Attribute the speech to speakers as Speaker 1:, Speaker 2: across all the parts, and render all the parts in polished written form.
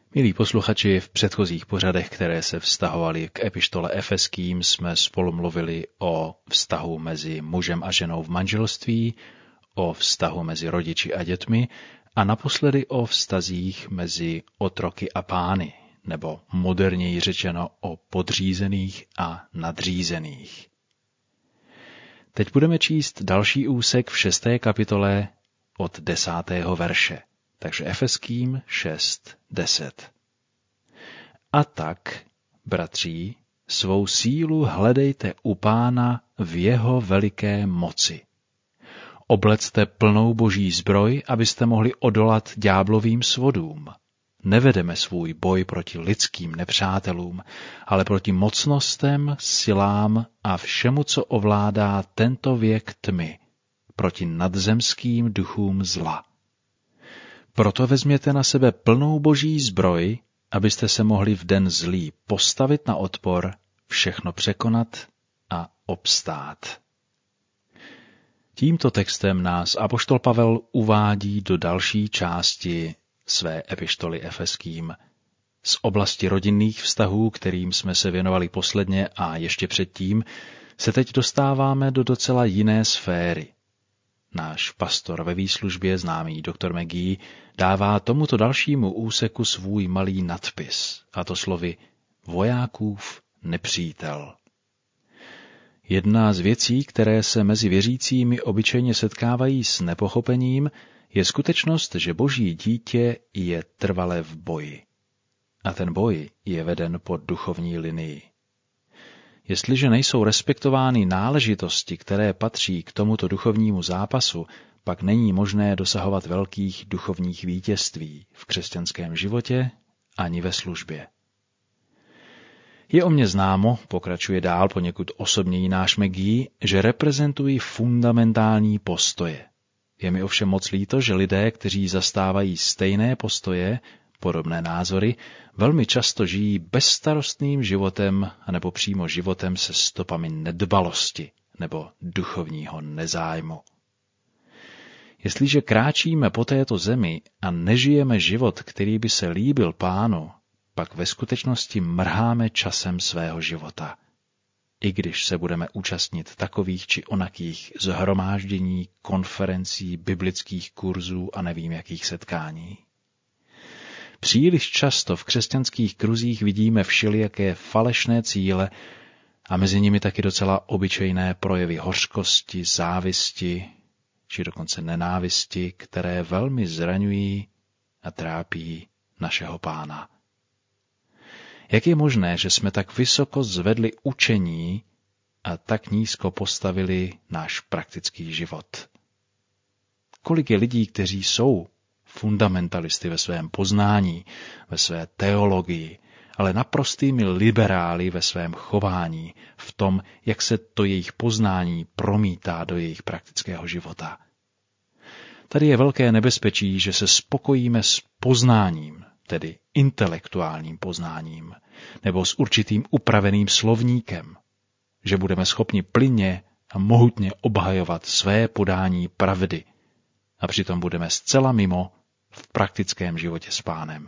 Speaker 1: Milí posluchači, v předchozích pořadech, které se vztahovaly k epištole Efeským, jsme spolu mluvili o vztahu mezi mužem a ženou v manželství, o vztahu mezi rodiči a dětmi a naposledy o vztazích mezi otroky a pány, nebo moderněji řečeno o podřízených a nadřízených. Teď budeme číst další úsek v 6. kapitole od 10. verše. Takže Efeským 6:10. A tak, bratří, svou sílu hledejte u Pána v jeho veliké moci. Oblecte plnou boží zbroj, abyste mohli odolat ďáblovým svodům. Nevedeme svůj boj proti lidským nepřátelům, ale proti mocnostem, silám a všemu, co ovládá tento věk tmy, proti nadzemským duchům zla. Proto vezměte na sebe plnou boží zbroj, abyste se mohli v den zlý postavit na odpor, všechno překonat a obstát. Tímto textem nás apoštol Pavel uvádí do další části své epištoly Efeským. Z oblasti rodinných vztahů, kterým jsme se věnovali posledně a ještě předtím, se teď dostáváme do docela jiné sféry. Náš pastor ve výslužbě, známý doktor McGee, dává tomuto dalšímu úseku svůj malý nadpis, a to slovy vojákův nepřítel. Jedna z věcí, které se mezi věřícími obyčejně setkávají s nepochopením, je skutečnost, že boží dítě je trvale v boji. A ten boj je veden po duchovní linii. Jestliže nejsou respektovány náležitosti, které patří k tomuto duchovnímu zápasu, pak není možné dosahovat velkých duchovních vítězství v křesťanském životě ani ve službě. Je o mně známo, pokračuje dál poněkud osobněji náš McGee, že reprezentují fundamentální postoje. Je mi ovšem moc líto, že lidé, kteří zastávají stejné postoje, podobné názory, velmi často žijí bezstarostným životem anebo přímo životem se stopami nedbalosti nebo duchovního nezájmu. Jestliže kráčíme po této zemi a nežijeme život, který by se líbil Pánu, pak ve skutečnosti mrháme časem svého života. I když se budeme účastnit takových či onakých shromáždění, konferencí, biblických kurzů a nevím jakých setkání. Příliš často v křesťanských kruzích vidíme všelijaké falešné cíle a mezi nimi taky docela obyčejné projevy hořkosti, závisti či dokonce nenávisti, které velmi zraňují a trápí našeho Pána. Jak je možné, že jsme tak vysoko zvedli učení a tak nízko postavili náš praktický život? Kolik je lidí, kteří jsou fundamentalisty ve svém poznání, ve své teologii, ale naprostými liberály ve svém chování, v tom, jak se to jejich poznání promítá do jejich praktického života. Tady je velké nebezpečí, že se spokojíme s poznáním, tedy intelektuálním poznáním, nebo s určitým upraveným slovníkem, že budeme schopni plynně a mohutně obhajovat své podání pravdy a přitom budeme zcela mimo v praktickém životě s Pánem.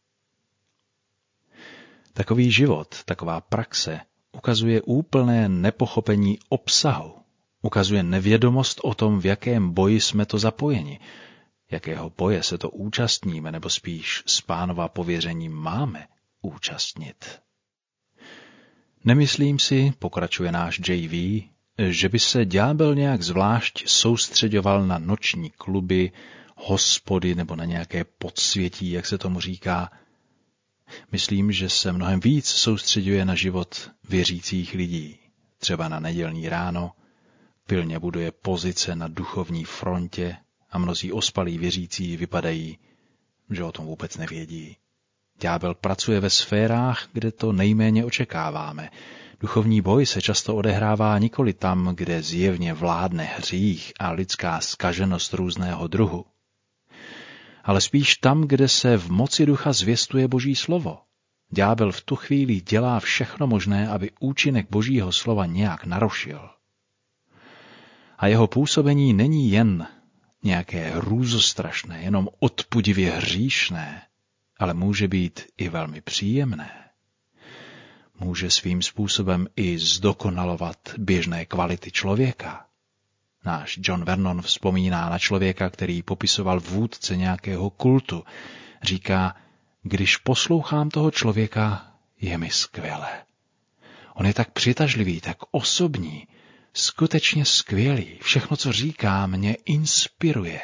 Speaker 1: Takový život, taková praxe ukazuje úplné nepochopení obsahu, ukazuje nevědomost o tom, v jakém boji jsme to zapojeni, jakého boje se to účastníme, nebo spíš z Pánova pověření máme účastnit. Nemyslím si, pokračuje náš J.V., že by se ďábel nějak zvlášť soustřeďoval na noční kluby, hospody nebo na nějaké podsvětí, jak se tomu říká. Myslím, že se mnohem víc soustřeďuje na život věřících lidí, třeba na nedělní ráno, pilně buduje pozice na duchovní frontě a mnozí ospalí věřící vypadají, že o tom vůbec nevědí. Ďábel pracuje ve sférách, kde to nejméně očekáváme. Duchovní boj se často odehrává nikoli tam, kde zjevně vládne hřích a lidská zkaženost různého druhu, ale spíš tam, kde se v moci ducha zvěstuje Boží slovo. Ďábel v tu chvíli dělá všechno možné, aby účinek Božího slova nějak narušil. A jeho působení není jen nějaké hrůzostrašné, jenom odpudivě hříšné, ale může být i velmi příjemné. Může svým způsobem i zdokonalovat běžné kvality člověka. Náš John Vernon vzpomíná na člověka, který popisoval vůdce nějakého kultu. Říká, když poslouchám toho člověka, je mi skvělé. On je tak přitažlivý, tak osobní, skutečně skvělý. Všechno, co říká, mě inspiruje.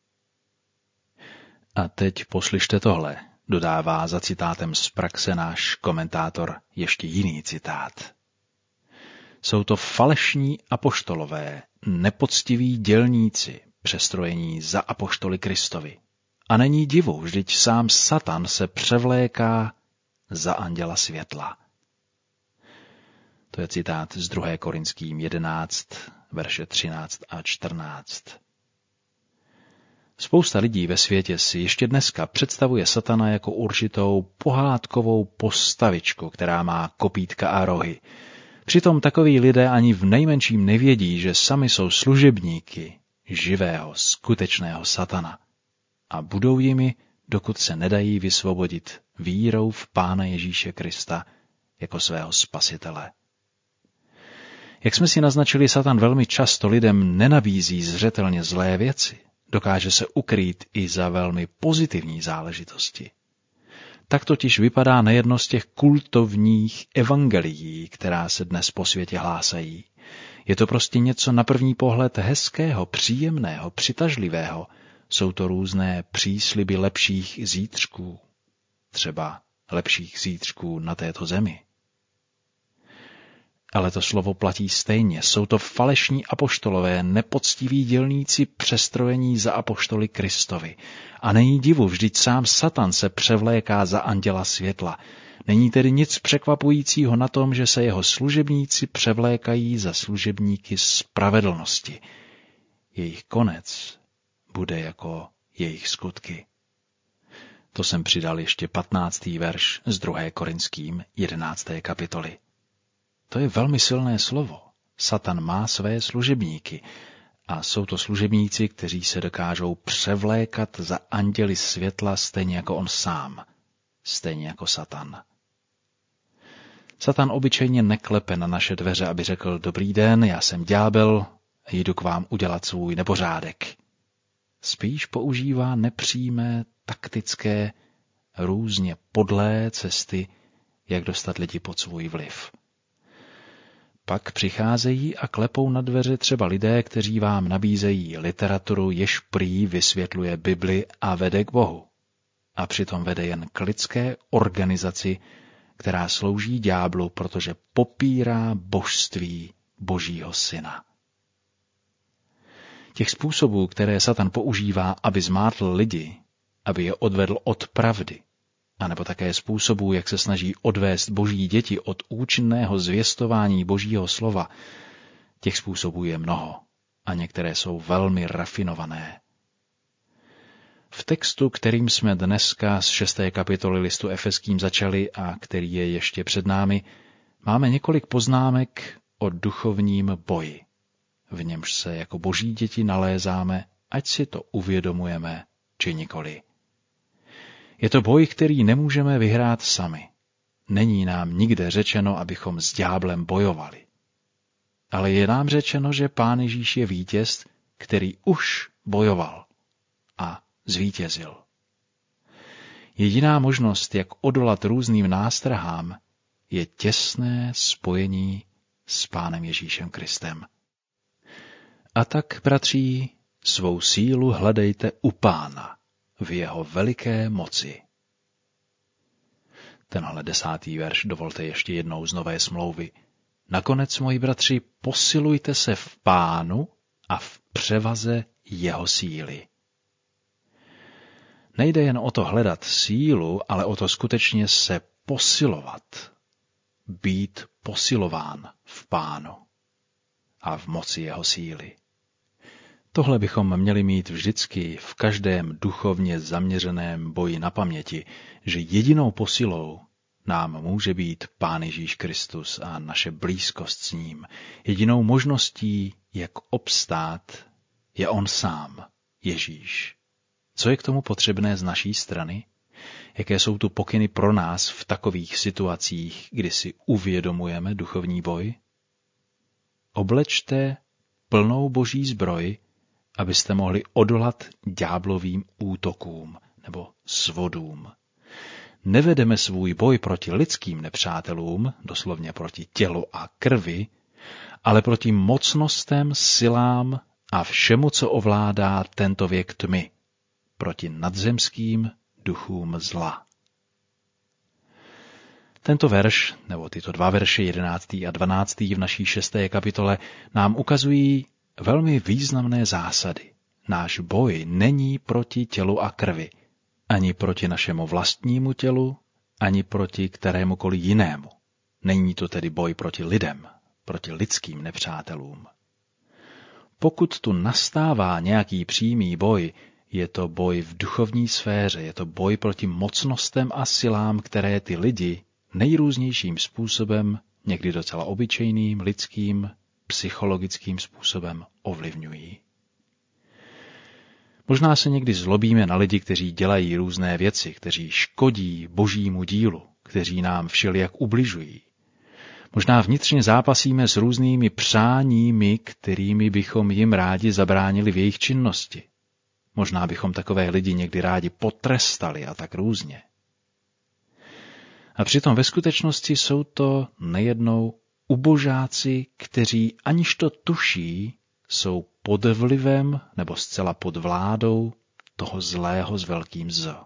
Speaker 1: A teď poslyšte tohle, dodává za citátem z praxe náš komentátor ještě jiný citát. Jsou to falešní apoštolové, nepoctiví dělníci, přestrojení za apoštoly Kristovi. A není divu, vždyť sám Satan se převléká za anděla světla. To je citát z 2. Korinským 11, verše 13 a 14. Spousta lidí ve světě si ještě dneska představuje Satana jako určitou pohádkovou postavičku, která má kopítka a rohy. Přitom takoví lidé ani v nejmenším nevědí, že sami jsou služebníky živého, skutečného Satana. A budou jimi, dokud se nedají vysvobodit vírou v Pána Ježíše Krista jako svého spasitele. Jak jsme si naznačili, Satan velmi často lidem nenabízí zřetelně zlé věci. Dokáže se ukrýt i za velmi pozitivní záležitosti. Tak totiž vypadá nejedno z těch kultovních evangelií, která se dnes po světě hlásají. Je to prostě něco na první pohled hezkého, příjemného, přitažlivého. Jsou to různé přísliby lepších zítřků, třeba lepších zítřků na této zemi. Ale to slovo platí stejně. Jsou to falešní apoštolové, nepoctiví dělníci přestrojení za apoštoly Kristovi. A není divu, vždyť sám Satan se převléká za anděla světla. Není tedy nic překvapujícího na tom, že se jeho služebníci převlékají za služebníky spravedlnosti. Jejich konec bude jako jejich skutky. To jsem přidal ještě 15. verš z 2. Korinským 11. kapitoly. To je velmi silné slovo. Satan má své služebníky a jsou to služebníci, kteří se dokážou převlékat za anděli světla stejně jako on sám, stejně jako Satan. Satan obyčejně neklepe na naše dveře, aby řekl: dobrý den, já jsem ďábel, jdu k vám udělat svůj nepořádek. Spíš používá nepřímé, taktické, různě podlé cesty, jak dostat lidi pod svůj vliv. Pak přicházejí a klepou na dveře třeba lidé, kteří vám nabízejí literaturu, jež prý vysvětluje Bibli a vede k Bohu. A přitom vede jen k lidské organizaci, která slouží ďáblu, protože popírá božství Božího syna. Těch způsobů, které Satan používá, aby zmátl lidi, aby je odvedl od pravdy, anebo také způsobů, jak se snaží odvést Boží děti od účinného zvěstování Božího slova, těch způsobů je mnoho a některé jsou velmi rafinované. V textu, kterým jsme dneska z 6. kapitoly listu Efeským začali a který je ještě před námi, máme několik poznámek o duchovním boji, v němž se jako Boží děti nalézáme, ať si to uvědomujeme či nikoli. Je to boj, který nemůžeme vyhrát sami. Není nám nikde řečeno, abychom s ďáblem bojovali. Ale je nám řečeno, že Pán Ježíš je vítěz, který už bojoval a zvítězil. Jediná možnost, jak odolat různým nástrahám, je těsné spojení s Pánem Ježíšem Kristem. A tak, bratří, svou sílu hledejte u Pána v jeho veliké moci. Tenhle 10. verš dovolte ještě jednou z Nové smlouvy. Nakonec, moji bratři, posilujte se v Pánu a v převaze jeho síly. Nejde jen o to hledat sílu, ale o to skutečně se posilovat, být posilován v Pánu a v moci jeho síly. Tohle bychom měli mít vždycky v každém duchovně zaměřeném boji na paměti, že jedinou posilou nám může být Pán Ježíš Kristus a naše blízkost s ním. Jedinou možností, jak obstát, je on sám, Ježíš. Co je k tomu potřebné z naší strany? Jaké jsou tu pokyny pro nás v takových situacích, kdy si uvědomujeme duchovní boj? Oblečte plnou boží zbroj, abyste mohli odolat ďáblovým útokům nebo svodům. Nevedeme svůj boj proti lidským nepřátelům, doslovně proti tělu a krvi, ale proti mocnostem, silám a všemu, co ovládá tento věk tmy, proti nadzemským duchům zla. Tento verš, nebo tyto dva verše, 11. a 12. v naší 6. kapitole, nám ukazují velmi významné zásady. Náš boj není proti tělu a krvi, ani proti našemu vlastnímu tělu, ani proti kterémukoliv jinému. Není to tedy boj proti lidem, proti lidským nepřátelům. Pokud tu nastává nějaký přímý boj, je to boj v duchovní sféře, je to boj proti mocnostem a silám, které ty lidi nejrůznějším způsobem, někdy docela obyčejným, lidským, psychologickým způsobem ovlivňují. Možná se někdy zlobíme na lidi, kteří dělají různé věci, kteří škodí božímu dílu, kteří nám všelijak ubližují. Možná vnitřně zápasíme s různými přáními, kterými bychom jim rádi zabránili v jejich činnosti. Možná bychom takové lidi někdy rádi potrestali a tak různě. A přitom ve skutečnosti jsou to nejednou ubožáci, kteří aniž to tuší, jsou pod vlivem nebo zcela pod vládou toho zlého s velkým Z.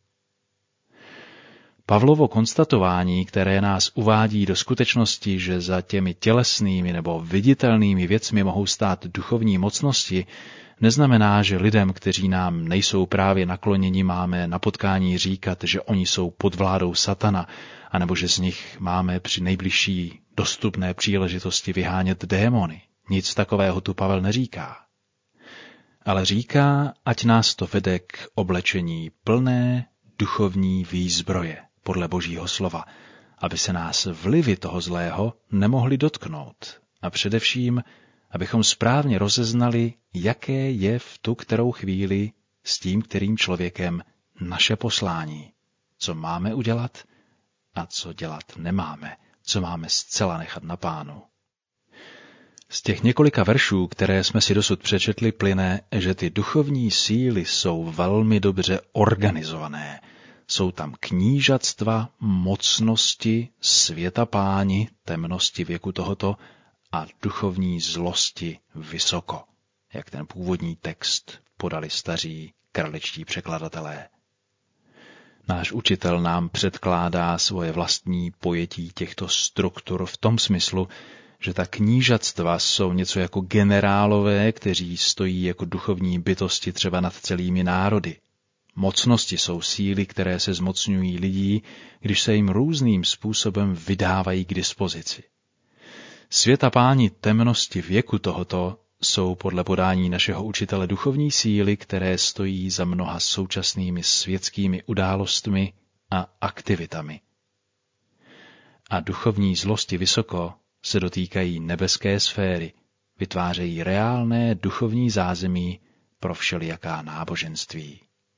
Speaker 1: Pavlovo konstatování, které nás uvádí do skutečnosti, že za těmi tělesnými nebo viditelnými věcmi mohou stát duchovní mocnosti, neznamená, že lidem, kteří nám nejsou právě nakloněni, máme na potkání říkat, že oni jsou pod vládou satana, anebo že z nich máme při nejbližší dostupné příležitosti vyhánět démony. Nic takového tu Pavel neříká. Ale říká, ať nás to vede k oblečení plné duchovní výzbroje, podle Božího slova, aby se nás vlivy toho zlého nemohly dotknout. A především, abychom správně rozeznali, jaké je v tu kterou chvíli s tím kterým člověkem naše poslání, co máme udělat a co dělat nemáme, co máme zcela nechat na Pánu. Z těch několika veršů, které jsme si dosud přečetli, plyne, že ty duchovní síly jsou velmi dobře organizované. Jsou tam knížatstva, mocnosti, světapáni, temnosti věku tohoto a duchovní zlosti vysoko, jak ten původní text podali staří kraličtí překladatelé. Náš učitel nám předkládá svoje vlastní pojetí těchto struktur v tom smyslu, že ta knížatstva jsou něco jako generálové, kteří stojí jako duchovní bytosti třeba nad celými národy. Mocnosti jsou síly, které se zmocňují lidí, když se jim různým způsobem vydávají k dispozici. Světapáni temnosti věku tohoto jsou podle podání našeho učitele duchovní síly, které stojí za mnoha současnými světskými událostmi a aktivitami. A duchovní zlosti vysoko se dotýkají nebeské sféry, vytvářejí reálné duchovní zázemí pro všelijaká náboženství.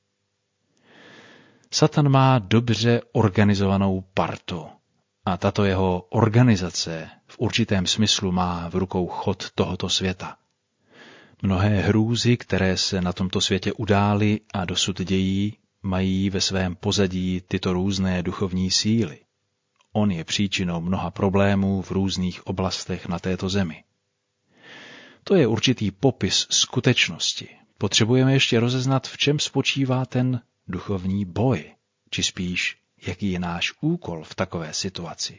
Speaker 1: Satan má dobře organizovanou partu a tato jeho organizace v určitém smyslu má v rukou chod tohoto světa. Mnohé hrůzy, které se na tomto světě udály a dosud dějí, mají ve svém pozadí tyto různé duchovní síly. On je příčinou mnoha problémů v různých oblastech na této zemi. To je určitý popis skutečnosti. Potřebujeme ještě rozeznat, v čem spočívá ten duchovní boj, či spíš, jaký je náš úkol v takové situaci.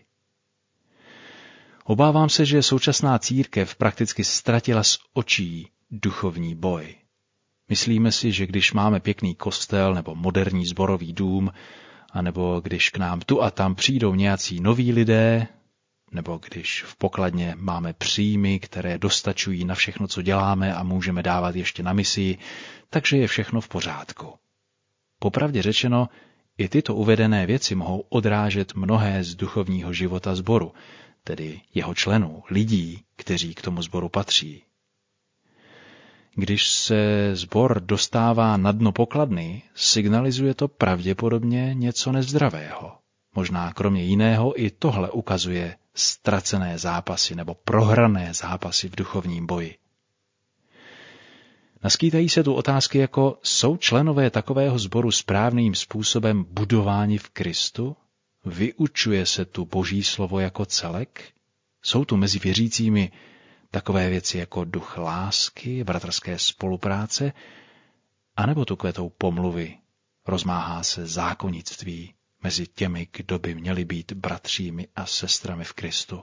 Speaker 1: Obávám se, že současná církev prakticky ztratila z očí duchovní boj. Myslíme si, že když máme pěkný kostel nebo moderní sborový dům, anebo když k nám tu a tam přijdou nějací noví lidé, nebo když v pokladně máme příjmy, které dostačují na všechno, co děláme a můžeme dávat ještě na misi, takže je všechno v pořádku. Popravdě řečeno, i tyto uvedené věci mohou odrážet mnohé z duchovního života sboru, tedy jeho členů, lidí, kteří k tomu sboru patří. Když se sbor dostává na dno pokladny, signalizuje to pravděpodobně něco nezdravého. Možná kromě jiného i tohle ukazuje ztracené zápasy nebo prohrané zápasy v duchovním boji. Naskýtají se tu otázky jako, jsou členové takového sboru správným způsobem budováni v Kristu? Vyučuje se tu Boží slovo jako celek? Jsou tu mezi věřícími takové věci jako duch lásky, bratrské spolupráce, anebo tu kvetou pomluvy, rozmáhá se zákonnictví mezi těmi, kdo by měli být bratřími a sestrami v Kristu.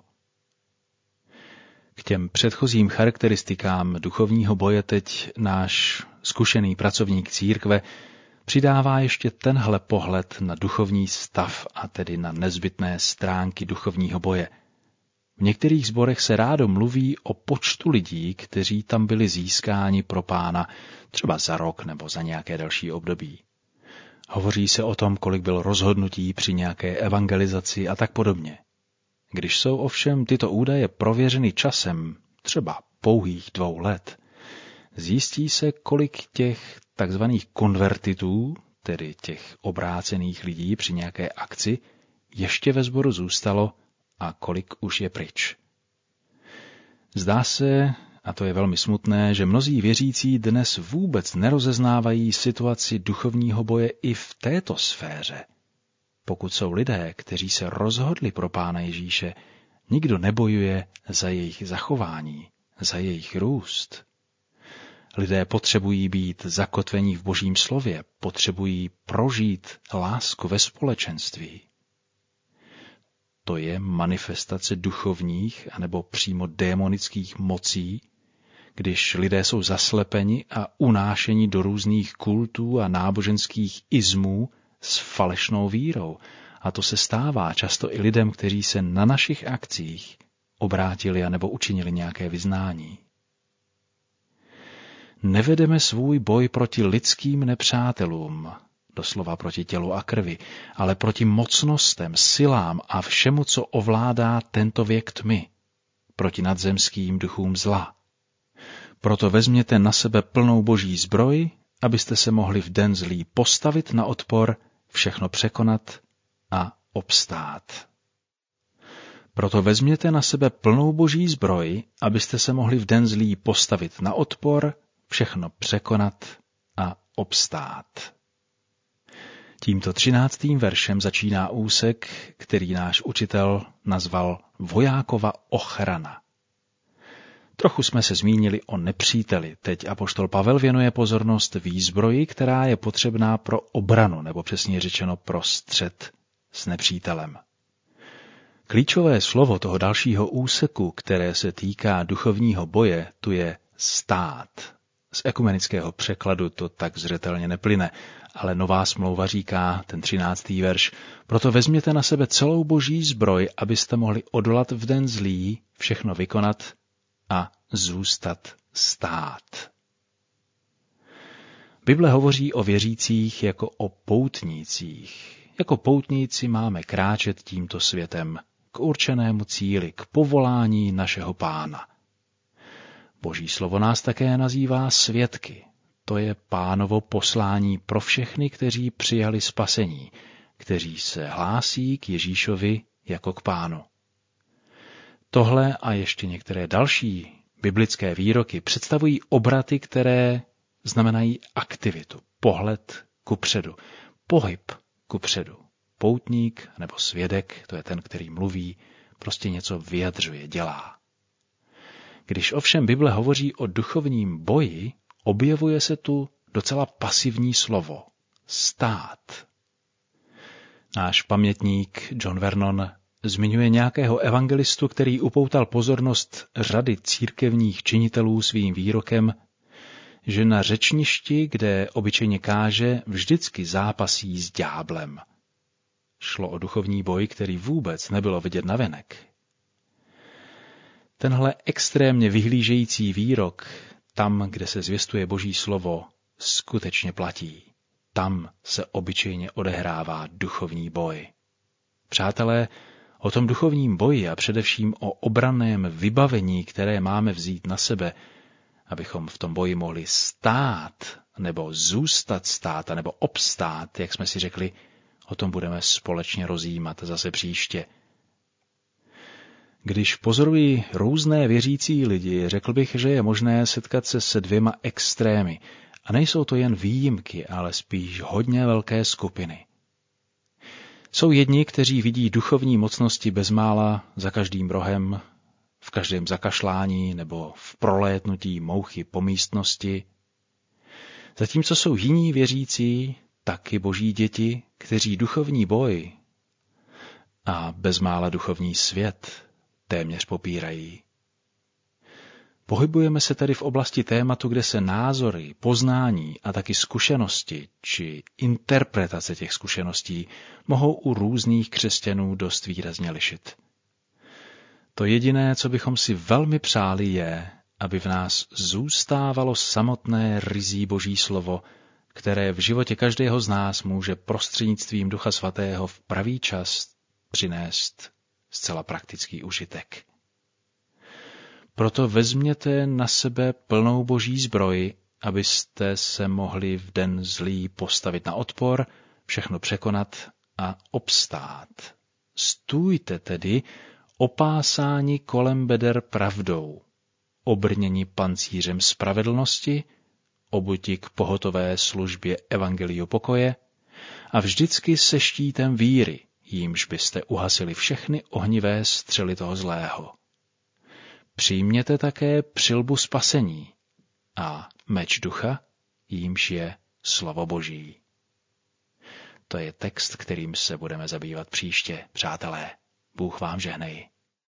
Speaker 1: K těm předchozím charakteristikám duchovního boje teď náš zkušený pracovník církve přidává ještě tenhle pohled na duchovní stav a tedy na nezbytné stránky duchovního boje. V některých sborech se rádo mluví o počtu lidí, kteří tam byli získáni pro Pána, třeba za rok nebo za nějaké další období. Hovoří se o tom, kolik bylo rozhodnutí při nějaké evangelizaci a tak podobně. Když jsou ovšem tyto údaje prověřeny časem, třeba pouhých 2 let, zjistí se, kolik těch takzvaných konvertitů, tedy těch obrácených lidí při nějaké akci, ještě ve sboru zůstalo a kolik už je pryč. Zdá se, a to je velmi smutné, že mnozí věřící dnes vůbec nerozeznávají situaci duchovního boje i v této sféře. Pokud jsou lidé, kteří se rozhodli pro Pána Ježíše, nikdo nebojuje za jejich zachování, za jejich růst. Lidé potřebují být zakotvení v Božím slově, potřebují prožít lásku ve společenství. To je manifestace duchovních anebo přímo démonických mocí, když lidé jsou zaslepeni a unášeni do různých kultů a náboženských izmů s falešnou vírou. A to se stává často i lidem, kteří se na našich akcích obrátili anebo učinili nějaké vyznání. Nevedeme svůj boj proti lidským nepřátelům, doslova proti tělu a krvi, ale proti mocnostem, silám a všemu, co ovládá tento věk tmy, proti nadzemským duchům zla. Proto vezměte na sebe plnou Boží zbroj, abyste se mohli v den zlý postavit na odpor, všechno překonat a obstát. Proto vezměte na sebe plnou Boží zbroj, abyste se mohli v den zlý postavit na odpor, všechno překonat a obstát. Tímto 13. veršem začíná úsek, který náš učitel nazval Vojákova ochrana. Trochu jsme se zmínili o nepříteli. Teď apoštol Pavel věnuje pozornost výzbroji, která je potřebná pro obranu, nebo přesně řečeno pro střet s nepřítelem. Klíčové slovo toho dalšího úseku, které se týká duchovního boje, tu je stát. Z ekumenického překladu to tak zřetelně neplyne, ale Nová smlouva říká, ten 13. verš, proto vezměte na sebe celou Boží zbroj, abyste mohli odolat v den zlý, všechno vykonat a zůstat stát. Bible hovoří o věřících jako o poutnících. Jako poutníci máme kráčet tímto světem k určenému cíli, k povolání našeho Pána. Boží slovo nás také nazývá svědky. To je Pánovo poslání pro všechny, kteří přijali spasení, kteří se hlásí k Ježíšovi jako k Pánu. Tohle a ještě některé další biblické výroky představují obraty, které znamenají aktivitu, pohled kupředu, pohyb kupředu. Poutník nebo svědek, to je ten, který mluví, prostě něco vyjadřuje, dělá. Když ovšem Bible hovoří o duchovním boji, objevuje se tu docela pasivní slovo – stát. Náš pamětník John Vernon zmiňuje nějakého evangelistu, který upoutal pozornost řady církevních činitelů svým výrokem, že na řečništi, kde obyčejně káže, vždycky zápasí s ďáblem. Šlo o duchovní boj, který vůbec nebylo vidět navenek. Tenhle extrémně vyhlížející výrok, tam, kde se zvěstuje Boží slovo, skutečně platí. Tam se obyčejně odehrává duchovní boj. Přátelé, o tom duchovním boji a především o obranném vybavení, které máme vzít na sebe, abychom v tom boji mohli stát, nebo zůstat stát, nebo obstát, jak jsme si řekli, o tom budeme společně rozjímat zase příště. Když pozoruji různé věřící lidi, řekl bych, že je možné setkat se se dvěma extrémy. A nejsou to jen výjimky, ale spíš hodně velké skupiny. Jsou jedni, kteří vidí duchovní mocnosti bezmála za každým rohem, v každém zakašlání nebo v prolétnutí mouchy po místnosti. Zatímco jsou jiní věřící, taky boží děti, kteří duchovní boj a bezmála duchovní svět téměř popírají. Pohybujeme se tedy v oblasti tématu, kde se názory, poznání a taky zkušenosti či interpretace těch zkušeností mohou u různých křesťanů dost výrazně lišit. To jediné, co bychom si velmi přáli, je, aby v nás zůstávalo samotné ryzí Boží slovo, které v životě každého z nás může prostřednictvím Ducha Svatého v pravý čas přinést zcela praktický užitek. Proto vezměte na sebe plnou Boží zbroj, abyste se mohli v den zlý postavit na odpor, všechno překonat a obstát. Stůjte tedy opásáni kolem beder pravdou, obrněni pancířem spravedlnosti, obuti k pohotové službě evangeliu pokoje a vždycky se štítem víry, jímž byste uhasili všechny ohnivé střely toho zlého. Přijměte také přilbu spasení a meč ducha, jímž je slovo Boží. To je text, kterým se budeme zabývat příště, přátelé. Bůh vám žehnej.